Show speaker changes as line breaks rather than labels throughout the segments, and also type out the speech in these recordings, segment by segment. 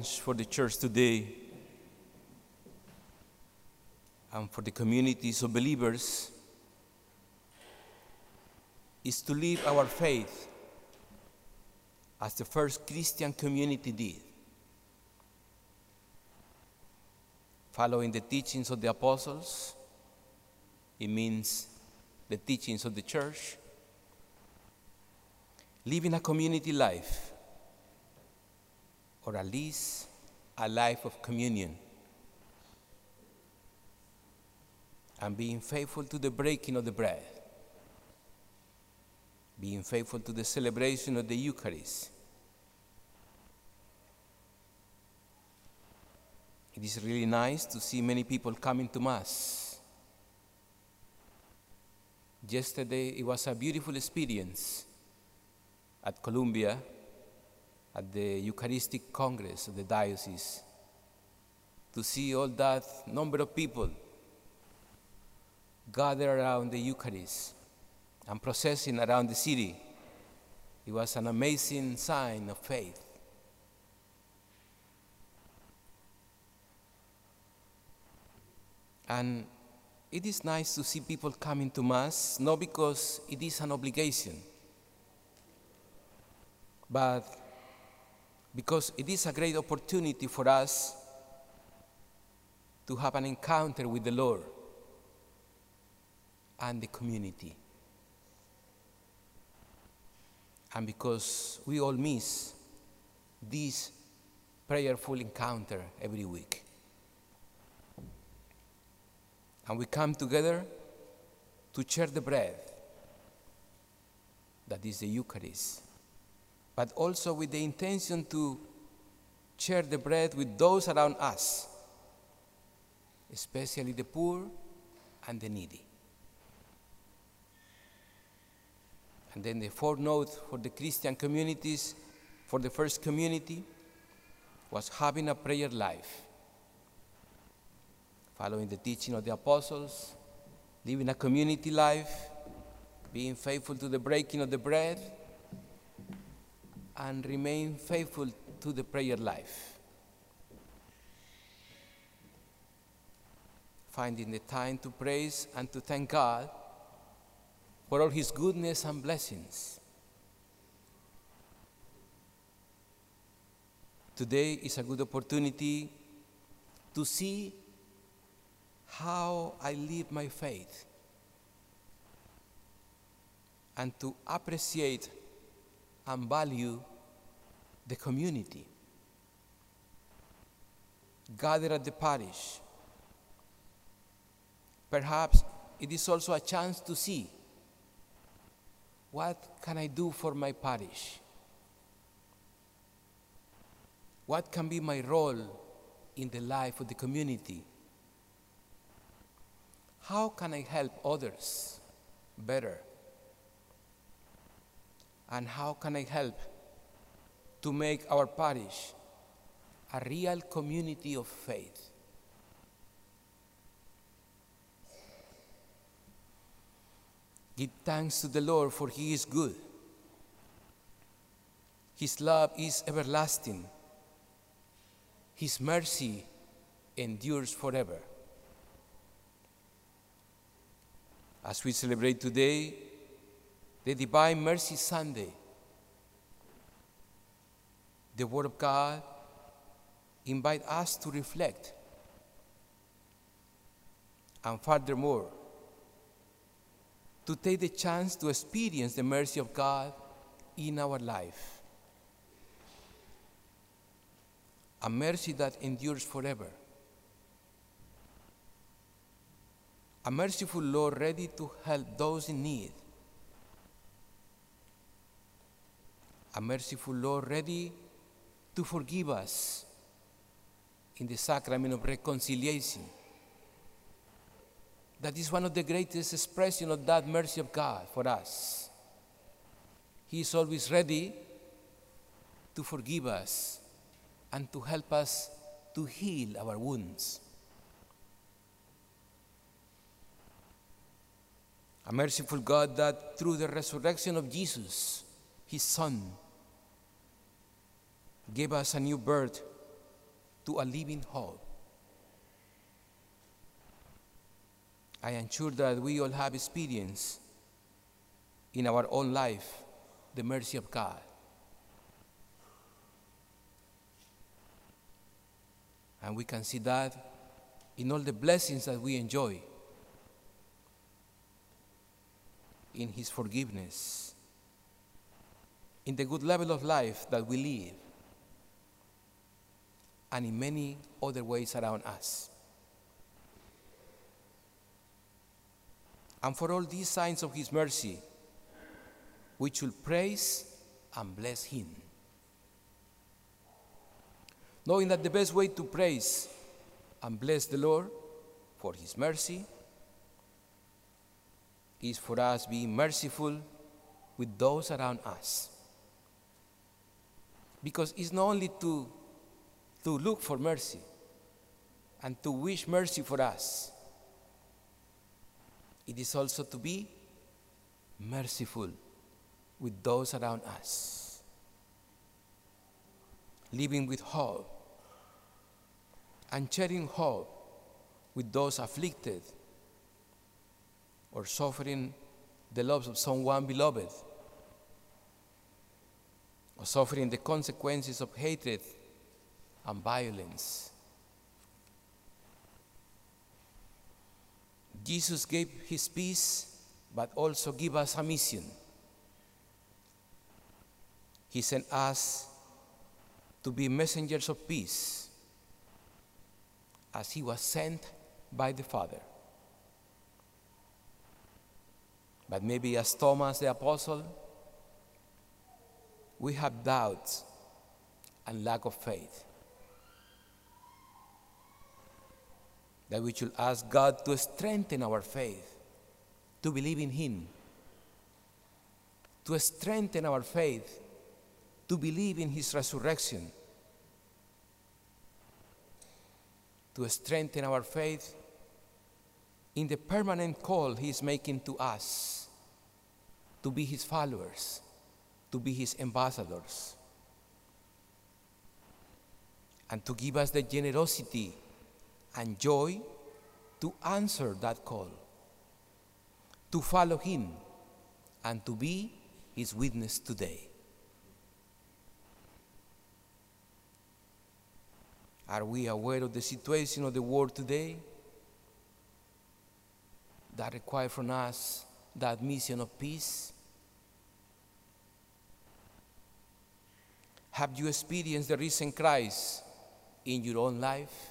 challenge for the church today and for the communities of believers is to live our faith as the first Christian community did, following the teachings of the apostles. It means the teachings of the church, living a community life, or at least a life of communion, and being faithful to the breaking of the bread, being faithful to the celebration of the Eucharist. It is really nice to see many people coming to Mass. Yesterday, it was a beautiful experience at Columbia, at the Eucharistic Congress of the diocese, to see all that number of people gather around the Eucharist and processing around the city. It was an amazing sign of faith. And it is nice to see people coming to Mass, not because it is an obligation, but because it is a great opportunity for us to have an encounter with the Lord and the community. And because we all miss this prayerful encounter every week. And we come together to share the bread, that is the Eucharist, but also with the intention to share the bread with those around us, especially the poor and the needy. And then the fourth note for the Christian communities, for the first community, was having a prayer life, following the teaching of the apostles, living a community life, being faithful to the breaking of the bread, and remain faithful to the prayer life. Finding the time to praise and to thank God for all His goodness and blessings. Today is a good opportunity to see how I live my faith and to appreciate and value the community gathered at the parish. Perhaps it is also a chance to see what can I do for my parish? What can be my role in the life of the community? How can I help others better? And how can I help to make our parish a real community of faith? Give thanks to the Lord, for He is good. His love is everlasting. His mercy endures forever. As we celebrate today the Divine Mercy Sunday, the Word of God invites us to reflect, and furthermore, to take the chance to experience the mercy of God in our life. A mercy that endures forever. A merciful Lord ready to help those in need. A merciful Lord ready to forgive us in the sacrament of reconciliation. That is one of the greatest expressions of that mercy of God for us. He is always ready to forgive us and to help us to heal our wounds. A merciful God that through the resurrection of Jesus, His Son, gave us a new birth to a living hope. I am sure that we all have experienced in our own life the mercy of God. And we can see that in all the blessings that we enjoy, in His forgiveness, in the good level of life that we live, and in many other ways around us. And for all these signs of His mercy, we should praise and bless Him, knowing that the best way to praise and bless the Lord for His mercy is for us being merciful with those around us. Because it's not only to look for mercy and to wish mercy for us, it is also to be merciful with those around us, living with hope and sharing hope with those afflicted or suffering the loss of someone beloved, or suffering the consequences of hatred and violence. Jesus gave His peace, but also gave us a mission. He sent us to be messengers of peace, as He was sent by the Father. But maybe as Thomas the Apostle, we have doubts and lack of faith. That we should ask God to strengthen our faith, to believe in Him, to strengthen our faith, to believe in His resurrection, to strengthen our faith in the permanent call He is making to us, to be His followers, to be His ambassadors, and to give us the generosity and joy to answer that call, to follow Him, and to be His witness today. Are we aware of the situation of the world today that requires from us that mission of peace? Have you experienced the risen Christ in your own life?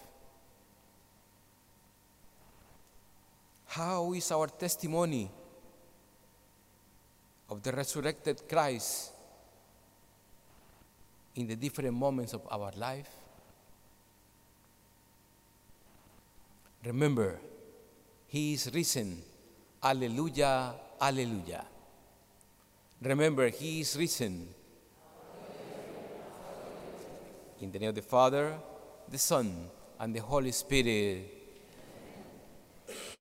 How is our testimony of the resurrected Christ in the different moments of our life? Remember, He is risen. Alleluia, alleluia. Remember, He is risen. In the name of the Father, the Son, and the Holy Spirit.